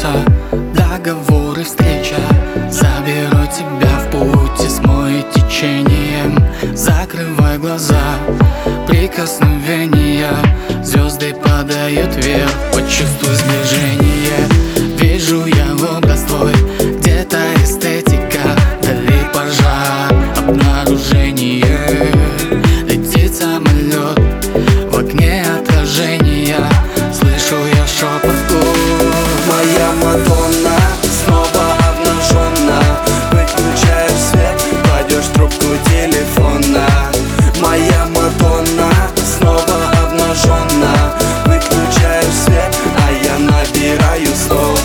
сердца, договоры, встреча. Заберу тебя в путь и смою течением. Закрывай глаза, прикосновения. Звезды падают вверх, почувствуй сближение. Вижу я образ твой, где-то эстетика, вдали пожар, обнаружение. Летит самолет, в окне отражения, слышу я шепот губ. Моя Мадонна снова обнаженна. Выключаешь свет, кладешь трубку телефона. Моя Мадонна снова обнаженна. Выключаешь свет, а я набираю снова.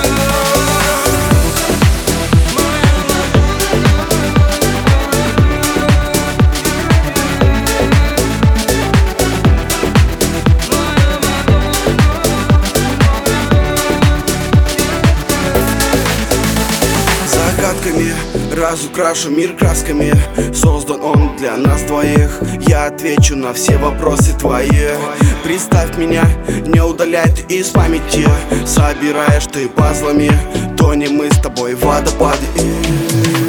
Разукрашу мир красками. Создан он для нас двоих. Я отвечу на все вопросы твои. Представь меня, не удаляй ты из памяти. Собираешь ты пазлами, тонем мы с тобой в водопады.